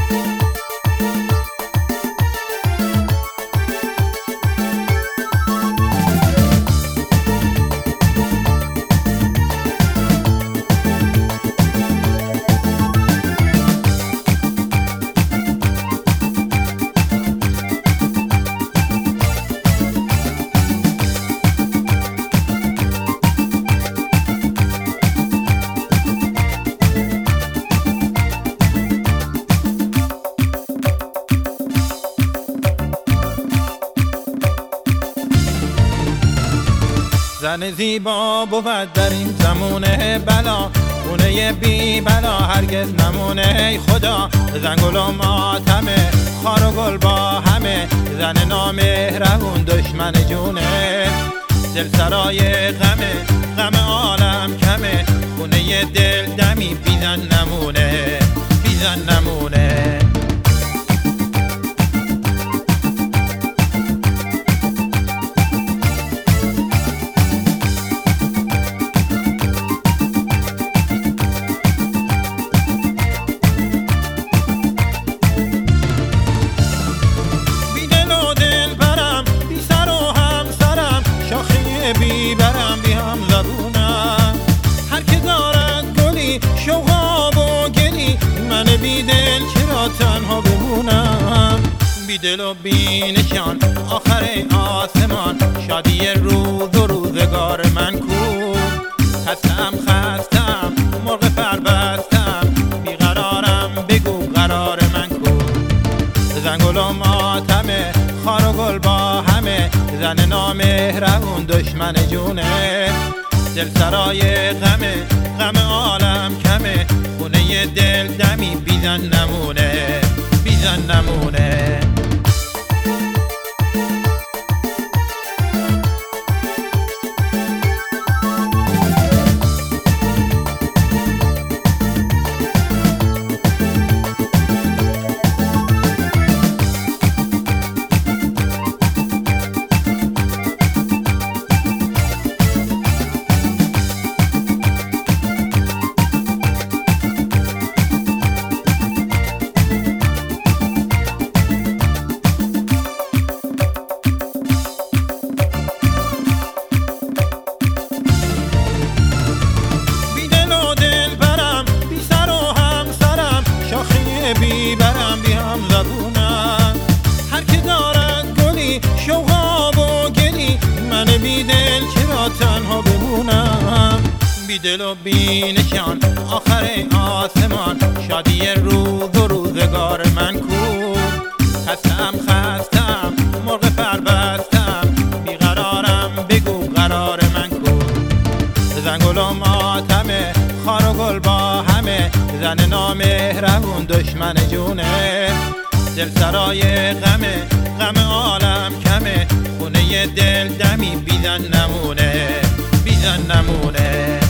زن زیبا بود در این زمونه بلا، خونه بی بلا هرگز نمونه. ای خدا زن گل و ماتمه، خار و گل با همه، زن نامهربون دشمن جونه. دل سرای غمه، غم عالم کمه، خونه دل دمی بیزن نمونه، بیزن نمونه. بیبرم بی هم زبونم، هر که دارد گلی شوقاب و گلی، من بیدل چرا تنها بمونم؟ بیدل و بی نشان آخر آسمان، شادی روز و روزگار من کو. خستم خستم مرغ فربستم، بیقرارم بگو قرار من کو. زن گل و ماتمه، خار و گل با همه، زن نامهربون دشمن جونه. دل سرای غمه، غم عالم کمه، خونه دل دمی بیزن نمونه، بیزن نمونه. بیبرم بی هم زبونم، هر که دارد گلی شوقاب و گلی، من بیدل چرا تنها بمونم؟ بیدل و بی نشان آخر آسمان، شادی روز و روزگار من کو. خستم خستم مرغ فربستم، بیقرارم بگو قرار من کو. زن گل و ماتمه، خار و گل با همه، زن نامهربون دشمن جونه. دل سرای غمه، غم عالم کمه، خونه دل دمی بیزن نمونه، بیزن نمونه.